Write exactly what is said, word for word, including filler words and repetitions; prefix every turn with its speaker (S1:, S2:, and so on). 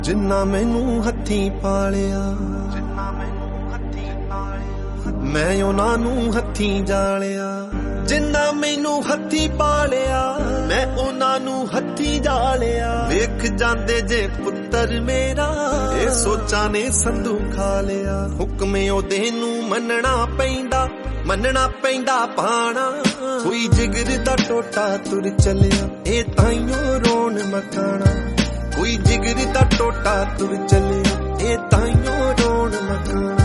S1: ਜਿੰਨਾ ਮੈਨੂੰ ਹੱਥੀਂ ਪਾਲਿਆ ਮੈਂ ਉਹਨਾਂ ਨੂੰ ਹੱਥੀਂ ਜਾਲਿਆ। ਜਿੰਨਾ ਮੈਨੂੰ ਹੱਥੀਂ ਪਾਲਿਆ ਮੈਂ ਉਹਨਾਂ ਨੂੰ ਹੱਥੀਂ ਜਾਲਿਆ। ਵੇਖ ਜਾਂਦੇ ਜੇ ਪੁੱਤਰ ਮੇਰਾ ਇਹ ਸੋਚਾਂ ਨੇ ਸੰਧੂ ਖਾ ਲਿਆ। ਹੁਕਮੇ ਉਹਦੇ ਨੂੰ ਮੰਨਣਾ ਪੈਂਦਾ ਮੰਨਣਾ ਪੈਂਦਾ ਪਾਣਾ। ਕੋਈ ਜਿਗਰ ਦਾ ਟੋਟਾ ਤੁਰ ਚੱਲਿਆ ਇਹ ਤਾਈਓ ਰੋਣ ਮਕਾਣਾ। ਕੋਈ ਜਿਗਰ ਦਾ ਟੋਟਾ ਤੁਰ ਚੱਲਿਆ ਇਹ ਤਾਈਓ ਰੋਣ ਮਕਾਣਾ।